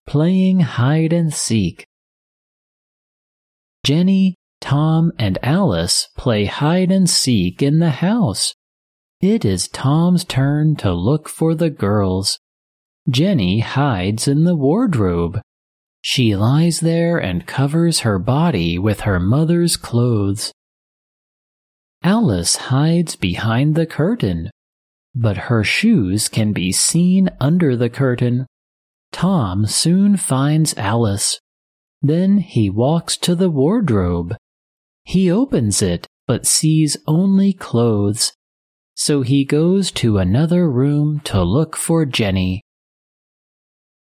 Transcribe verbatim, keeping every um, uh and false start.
playing hide and seek. Jenny, Tom, and Alice play hide and seek in the house. It is Tom's turn to look for the girls. Jenny hides in the wardrobe. She lies there and covers her body with her mother's clothes. Alice hides behind the curtain, but her shoes can be seen under the curtain. Tom soon finds Alice. Then he walks to the wardrobe. He opens it, but sees only clothes. So he goes to another room to look for Jenny.